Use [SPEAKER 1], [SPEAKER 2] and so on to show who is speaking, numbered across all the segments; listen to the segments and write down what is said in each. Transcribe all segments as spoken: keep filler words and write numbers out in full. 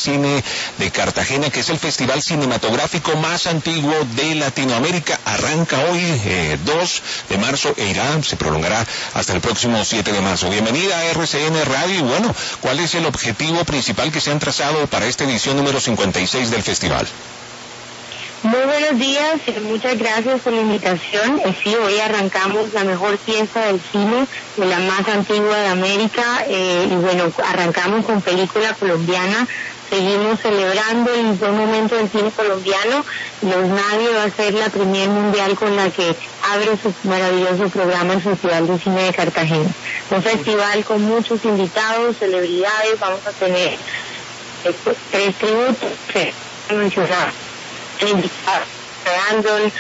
[SPEAKER 1] Cine de Cartagena, que es el festival cinematográfico más antiguo de Latinoamérica. Arranca hoy, eh, dos de marzo, e irá, se prolongará hasta el próximo siete de marzo. Bienvenida a R C N Radio. Y bueno, ¿cuál es el objetivo principal que se han trazado para esta edición número cincuenta y seis del festival?
[SPEAKER 2] Muy buenos días, muchas gracias por la invitación. Eh, sí, hoy arrancamos la mejor fiesta del cine, de la más antigua de América, eh, y bueno, arrancamos con película colombiana. Seguimos celebrando el buen momento del cine colombiano. Los Nadie va a ser la premier mundial con la que abre su maravilloso programa el Festival de Cine de Cartagena. Un festival con muchos invitados, celebridades. Vamos a tener eh, tres tributos que mencionar. Celebrando el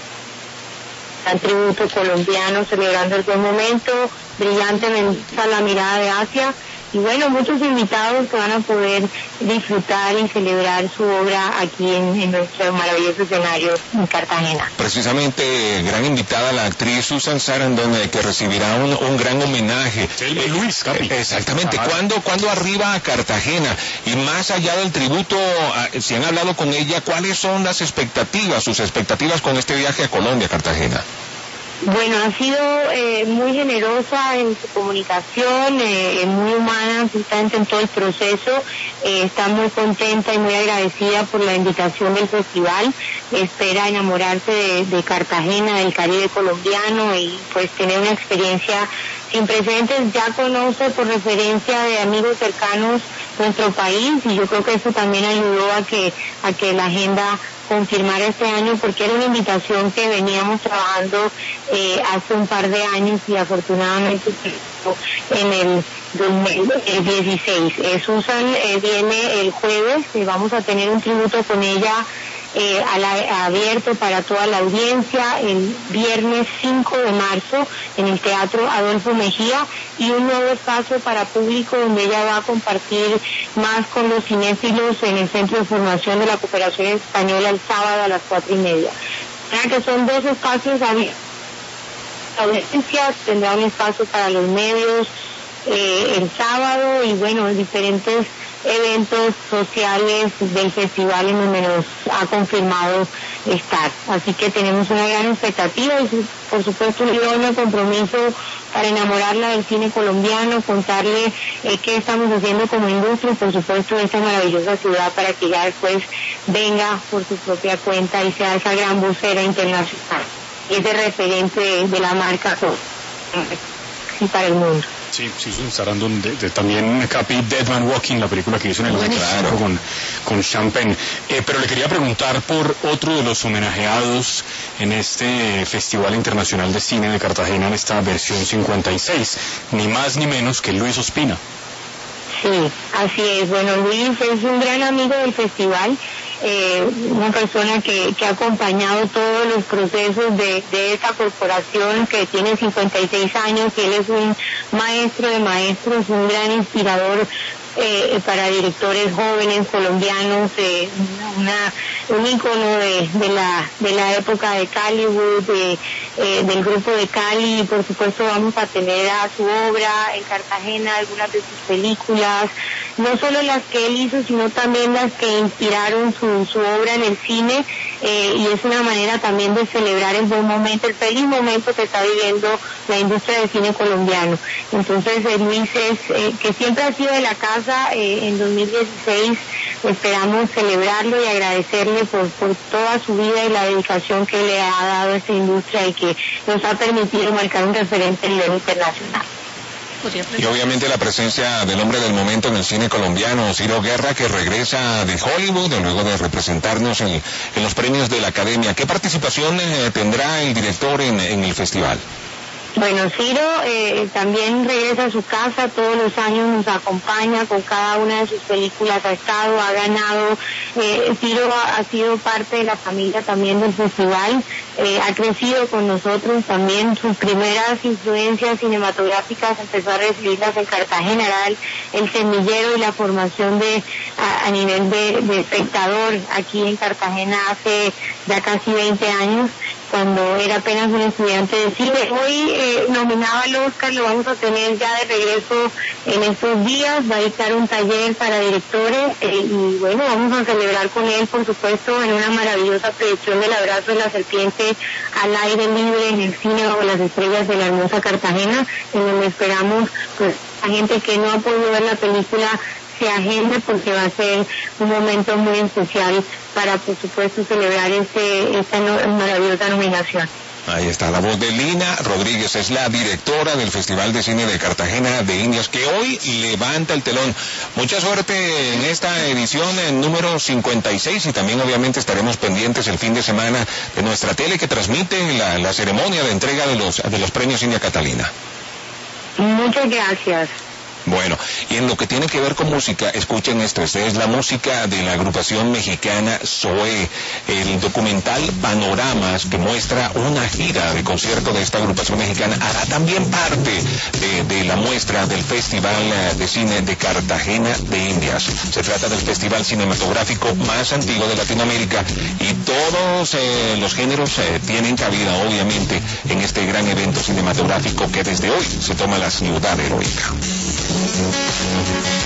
[SPEAKER 2] tributo colombiano, celebrando el buen momento, brillante Mendoza, La Mirada de Asia, y bueno, muchos invitados que van a poder disfrutar y celebrar su obra aquí en, en nuestro maravilloso escenario en Cartagena.
[SPEAKER 1] Precisamente, gran invitada la actriz Susan Sarandon, eh, que recibirá un, un gran homenaje.
[SPEAKER 3] Sí, eh, Luis Capi.
[SPEAKER 1] Eh, exactamente. ¿Cuándo, ¿Cuándo arriba a Cartagena? Y más allá del tributo, eh, si han hablado con ella, ¿cuáles son las expectativas, sus expectativas con este viaje a Colombia, a Cartagena?
[SPEAKER 2] Bueno, ha sido eh, muy generosa en su comunicación, eh, muy humana, absolutamente en todo el proceso. Eh, está muy contenta y muy agradecida por la invitación del festival. Espera enamorarse de, de Cartagena, del Caribe colombiano, y pues tener una experiencia sin precedentes. Ya conoce por referencia de amigos cercanos nuestro país, y yo creo que eso también ayudó a que a que la agenda confirmar este año, porque era una invitación que veníamos trabajando eh, hace un par de años, y afortunadamente en el dos mil dieciséis. Eh, Susan eh, viene el jueves, y vamos a tener un tributo con ella eh, a la, abierto para toda la audiencia el viernes cinco de marzo en el Teatro Adolfo Mejía, y un nuevo espacio para público donde ella va a compartir más con los cinéfilos en el Centro de Formación de la Cooperación Española el sábado a las cuatro y media. O sea que son dos espacios abiertos. Audiencias, tendrá un espacio para los medios eh, el sábado, y bueno, diferentes eventos sociales del festival en donde nos ha confirmado estar. Así que tenemos una gran expectativa y por supuesto un enorme compromiso para enamorarla del cine colombiano, contarle eh, qué estamos haciendo como industria, y por supuesto esta maravillosa ciudad, para que ya después venga por su propia cuenta y sea esa gran vocera internacional y ese referente de, de la marca y para el mundo.
[SPEAKER 3] Sí, Susan Sarandon, de, de, también Capi, Dead Man Walking, la película que hizo en el noventa y cinco con, con Champagne. Eh, pero le quería preguntar por otro de los homenajeados en este Festival Internacional de Cine de Cartagena, en esta versión cincuenta y seis, ni más ni menos que Luis Ospina.
[SPEAKER 2] Sí, así es. Bueno, Luis es un gran amigo del festival, eh, una persona que, que ha acompañado todos los procesos de, de esta corporación, que tiene cincuenta y seis años, y él es un maestro de maestros, un gran inspirador eh, para directores jóvenes colombianos, eh, una, un ícono de, de la de la época de Caliwood, de, eh, del grupo de Cali, y por supuesto vamos a tener a su obra en Cartagena, algunas de sus películas, no solo las que él hizo, sino también las que inspiraron su, su obra en el cine, eh, y es una manera también de celebrar el buen momento, el feliz momento que está viviendo la industria del cine colombiano. Entonces eh, Luis es, eh, que siempre ha sido de la casa, eh, en dos mil dieciséis esperamos celebrarlo y agradecerle por, por toda su vida y la dedicación que le ha dado a esta industria, y que nos ha permitido marcar un referente a nivel internacional.
[SPEAKER 1] Y obviamente la presencia del hombre del momento en el cine colombiano, Ciro Guerra, que regresa de Hollywood luego de representarnos en, en los premios de la Academia. ¿Qué participación eh, tendrá el director en, en el festival?
[SPEAKER 2] Bueno, Ciro eh, también regresa a su casa, todos los años nos acompaña con cada una de sus películas, ha estado, ha ganado. eh, Ciro ha, ha sido parte de la familia también del festival, eh, ha crecido con nosotros también. Sus primeras influencias cinematográficas empezó a recibirlas en Cartagena, era el, el semillero y la formación de a, a nivel de, de espectador aquí en Cartagena hace ya casi veinte años. cuando era apenas un estudiante de cine. Hoy eh, nominado al Oscar, lo vamos a tener ya de regreso en estos días, va a dictar un taller para directores eh, y bueno, vamos a celebrar con él, por supuesto, en una maravillosa proyección del Abrazo de la Serpiente al aire libre en el cine bajo las estrellas de la hermosa Cartagena, en donde esperamos pues a gente que no ha podido ver la película se agende, porque va a ser un momento muy especial para, por supuesto, celebrar este, esta no, maravillosa nominación.
[SPEAKER 1] Ahí está la voz de Lina Rodríguez, es la directora del Festival de Cine de Cartagena de Indias, que hoy levanta el telón. Mucha suerte en esta edición en número cincuenta y seis, y también obviamente estaremos pendientes el fin de semana de nuestra tele que transmite la, la ceremonia de entrega de los, de los premios India Catalina.
[SPEAKER 2] Muchas gracias.
[SPEAKER 1] Bueno, y en lo que tiene que ver con música, escuchen esto, esta es la música de la agrupación mexicana Zoé, el documental Panoramas, que muestra una gira de concierto de esta agrupación mexicana, hará también parte de, de la muestra del Festival de Cine de Cartagena de Indias. Se trata del festival cinematográfico más antiguo de Latinoamérica, y todos eh, los géneros eh, tienen cabida, obviamente, en este gran evento cinematográfico que desde hoy se toma la Ciudad Heroica. Thank you.